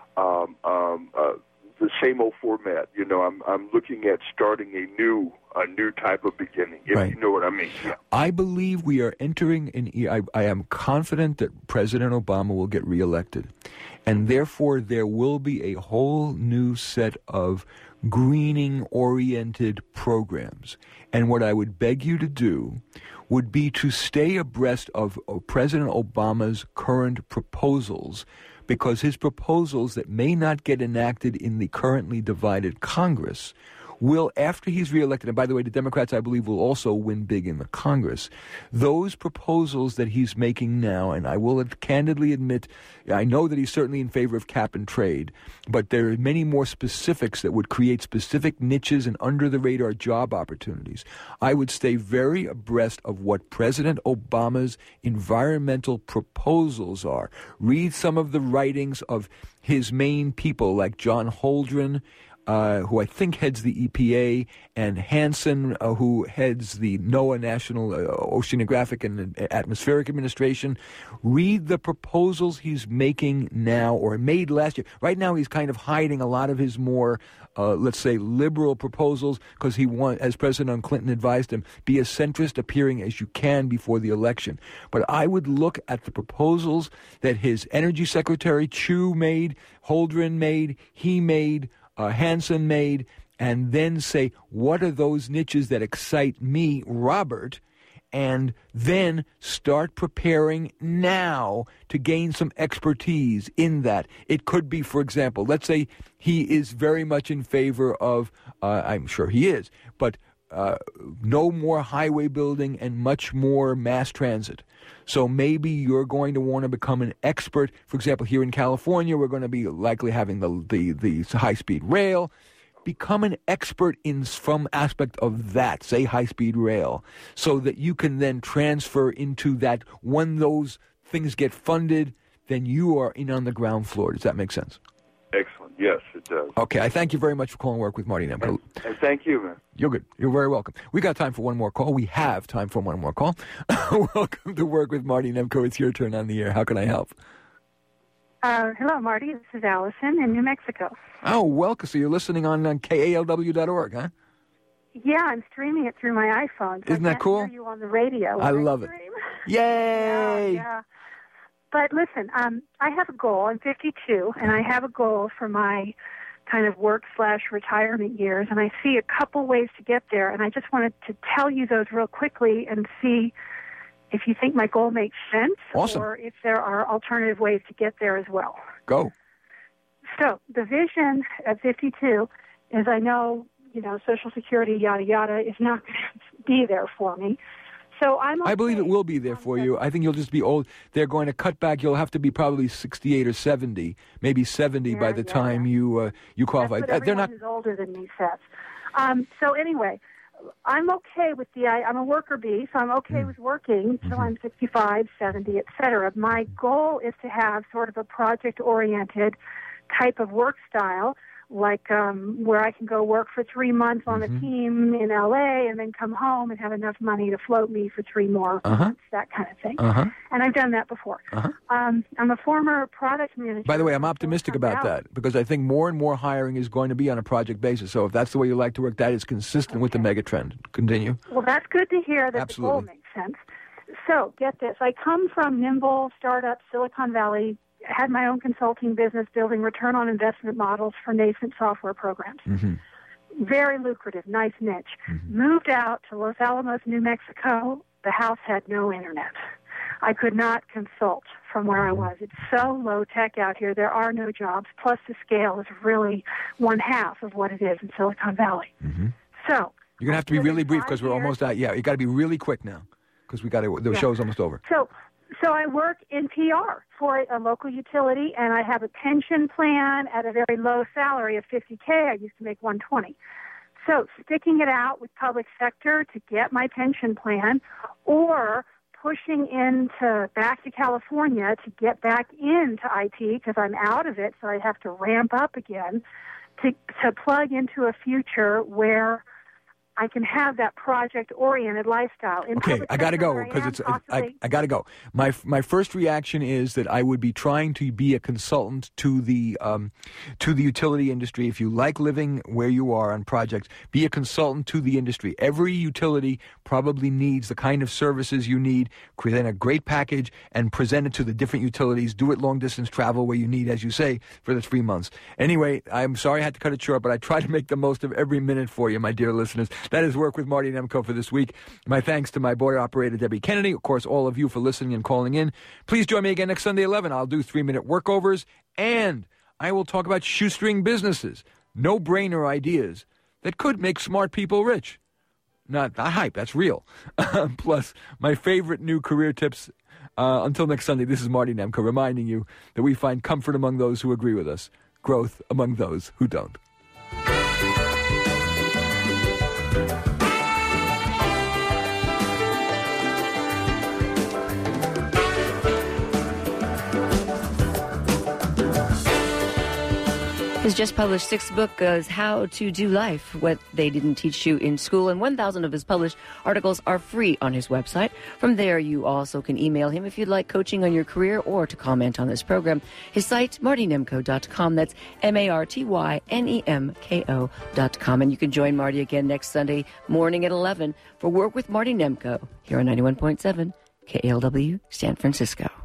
same old format. You know, I'm looking at starting a new type of beginning, if you know what I mean. Yeah. I believe we are entering I am confident that President Obama will get reelected, and therefore there will be a whole new set of greening-oriented programs. And what I would beg you to do would be to stay abreast of President Obama's current proposals, because his proposals that may not get enacted in the currently divided Congress will, after he's reelected, and by the way, the Democrats, I believe, will also win big in the Congress, those proposals that he's making now, and I will candidly admit, I know that he's certainly in favor of cap and trade, but there are many more specifics that would create specific niches and under-the-radar job opportunities. I would stay very abreast of what President Obama's environmental proposals are. Read some of the writings of his main people, like John Holdren, who I think heads the EPA, and Hansen, who heads the NOAA, National Oceanographic and Atmospheric Administration. Read the proposals he's making now, or made last year. Right now he's kind of hiding a lot of his more, let's say, liberal proposals, because he wants, as President Clinton advised him, be as centrist appearing as you can before the election. But I would look at the proposals that his Energy Secretary Chu made, Holdren made, he made, Hansen made, and then say, what are those niches that excite me, Robert, and then start preparing now to gain some expertise in that. It could be, for example, let's say he is very much in favor of, I'm sure he is, but no more highway building and much more mass transit. So maybe you're going to want to become an expert. For example, here in California, we're going to be likely having the high-speed rail. Become an expert in some aspect of that, say high-speed rail, so that you can then transfer into that. When those things get funded, then you are in on the ground floor. Does that make sense? Excellent. Yes, it does. Okay, I thank you very much for calling Work with Marty Nemko. And thank you, man. You're good. You're very welcome. We got time for one more call. We have time for one more call. Welcome to Work with Marty Nemko. It's your turn on the air. How can I help? Hello, Marty. This is Allison in New Mexico. Oh, welcome. So you're listening on KALW.org, huh? Yeah, I'm streaming it through my iPhone. So Isn't that cool? I hear you on the radio. I love it. Yay! Yeah. But listen, I have a goal. I'm 52, and I have a goal for my kind of work/retirement years, and I see a couple ways to get there, and I just wanted to tell you those real quickly and see if you think my goal makes sense, awesome, or if there are alternative ways to get there as well. Go. So the vision at 52 is, I know, Social Security, yada, yada, is not going to be there for me. So I believe it will be there for you. I think you'll just be old. They're going to cut back. You'll have to be probably 68 or 70, maybe 70 by the time you qualify. That's what everyone who's older than me says. So anyway, I'm okay with I'm a worker bee, so I'm okay with working until I'm 65, 70, et cetera. My goal is to have sort of a project-oriented type of work style, like where I can go work for 3 months on a team in L.A. and then come home and have enough money to float me for 3 more months, that kind of thing. And I've done that before. I'm a former product manager. By the way, I'm optimistic about that because I think more and more hiring is going to be on a project basis. So if that's the way you like to work, that is consistent with the mega trend. Continue. Well, that's good to hear that the goal makes sense. So get this. I come from nimble startup Silicon Valley, had my own consulting business building return on investment models for nascent software programs. Very lucrative, nice niche. Moved out to Los Alamos, New Mexico. The house had no internet. I could not consult from where I was. It's so low tech out here. There are no jobs. Plus the scale is really 1/2 of what it is in Silicon Valley. So you're going to have to be really brief because we're almost out. Yeah, you got to be really quick now because the show's almost over. So I work in PR for a local utility, and I have a pension plan at a very low salary of $50K. I used to make $120. So sticking it out with public sector to get my pension plan, or pushing back to California to get back into IT because I'm out of it, so I have to ramp up again to plug into a future where I can have that project-oriented lifestyle. Okay, I got to go because I got to go. My first reaction is that I would be trying to be a consultant to the utility industry. If you like living where you are on projects, be a consultant to the industry. Every utility probably needs the kind of services you need. Create a great package and present it to the different utilities. Do it long-distance travel where you need, as you say, for the 3 months. Anyway, I'm sorry I had to cut it short, but I try to make the most of every minute for you, my dear listeners. That is Work with Marty Nemko for this week. My thanks to my board operator, Debbie Kennedy. Of course, all of you for listening and calling in. Please join me again next Sunday, 11. I'll do 3-minute workovers, and I will talk about shoestring businesses, no-brainer ideas that could make smart people rich. Not hype, that's real. Plus, my favorite new career tips. Until next Sunday, this is Marty Nemko reminding you that we find comfort among those who agree with us, growth among those who don't. His just published 6th book is How to Do Life, What They Didn't Teach You in School, and 1,000 of his published articles are free on his website. From there, you also can email him if you'd like coaching on your career or to comment on this program. His site, martynemko.com. That's MartyNemko.com. And you can join Marty again next Sunday morning at 11 for Work with Marty Nemko here on 91.7 KALW San Francisco.